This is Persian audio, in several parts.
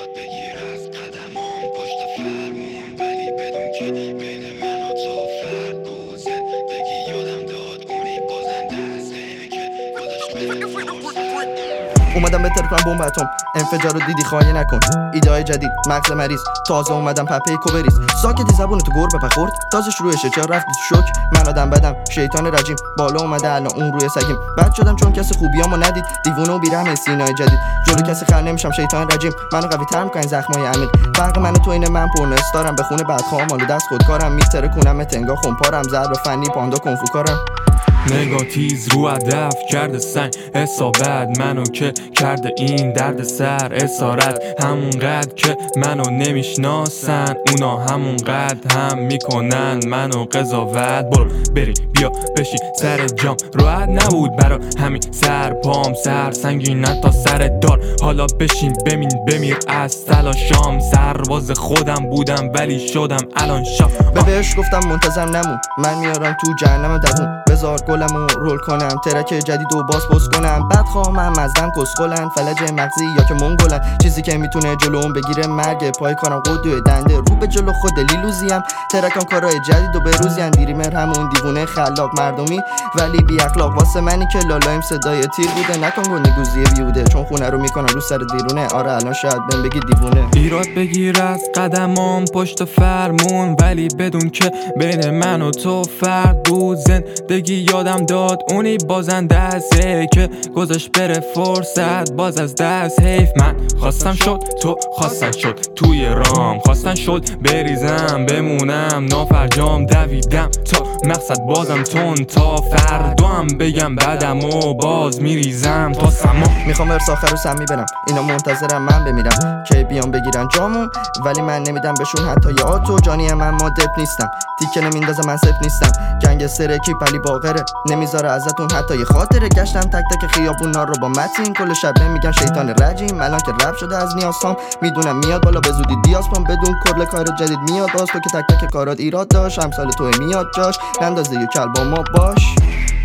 یاد بگیر از قدمام پشت فرمون، ولی بدون که بین من و تو فرق بود. زندگی یادم داد اونی بازنده است که گذاشت بره فرصت. اومدم به ترکم بمب اتم، انفجار رو دیدی خواهی نکن. ایده‌های جدید، مغز مریض، تازه اومدم پپه کوبریز. ساکتی زبون تو گربه پخورد، تازه شروعشه چرا رفتی تو شوک؟ من آدم بدم، شیطان رجیم، بالا اومده الان اون روی سگیم. بد شدم چون کسی خوبیامو ندید، دیوونه و بیرحم سینای جدید. جلو کسی خر نمیشم، شیطان رجیم، منو قوی تر میکنین زخمای عمیق. فرق من و تو اینه من پرنو استارم، به خونه بدخوام آلو دست خودکارم. میتره کنم تنگا خمپارم، ضرب فنی پاندا کنفوکارم. نگاه تیز رو هدف کرده سنگ اصابت، منو که کرده این درد سر اسارت. همونقدر که منو نمیشناسن اونا همونقدر هم میکنن منو قضاوت. برو بری بیا بشی سر جام، راحت نبود برا همین سر پام، سر سنگینه تا سر دار. حالا بشین بمیر از تلاشام، سرباز خودم بودم ولی شدم الان شاه. بهش گفتم منتظر نمون، من میارم تو جهنم دوون. بذار گلمو رول کنم، ترک جدید و باز پست کنم. بعد خواهم مزدم کسخلن، فلج مغزی یا که منگلن. چیزی که میتونه جلوم بگیره مرگ، پای کارم قدوه دنده. رو به جلو خود لیلوزیم، ترکم کارهای جدید و بروزیم. دیریمر همون دیوونه خلاق مردمی ولی بی اخلاق. واسه منی که لالایم صدای تیر بوده، نکن گندگوزی بیوده. چون خونه رو میکنم رو سر دیرونه، آره الان شاید بهم بگی دیوونه. ایراد بگیر از قدمام پشت فرمون، ولی بدون که بین من و تو فرق بود. زندگی یادم داد اونی بازنده است که گذاشت بره فرصت باز از دست. حیف من خواستم شد تو خواستن شد، توی رام خواستن شد بریزم بمونم نافرجام. دویدم تا مقصد بازم تون، تا فردا هم بگم بعدم و باز میریزم تا سما. میخوام ورس آخر رو سم میبرم، اینا منتظرم من بمیرم که بیان بگیرن جامو، ولی من نمیدم بهشون حتی یه آتو. جانی من ما دپ نیستم، تیکه نمیندازه من سپ نیستم. گنگستر کیپ علی باقره، نمیذاره ازتون حتی یه خاطره. گشتم تک تک خیابونا رو با متین، کل شب میگن شیطان رجیم. الان که رب شده از نیازام، میدونم میاد بالا به زودی دیاسپام. بدون کل کار جدید میاد باز، تو که تک تک کارات ایراد داشت. امثال تو میاد جاش، نندازه یه کل با ما باش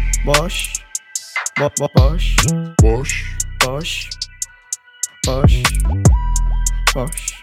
باش باش باش باش باش باش.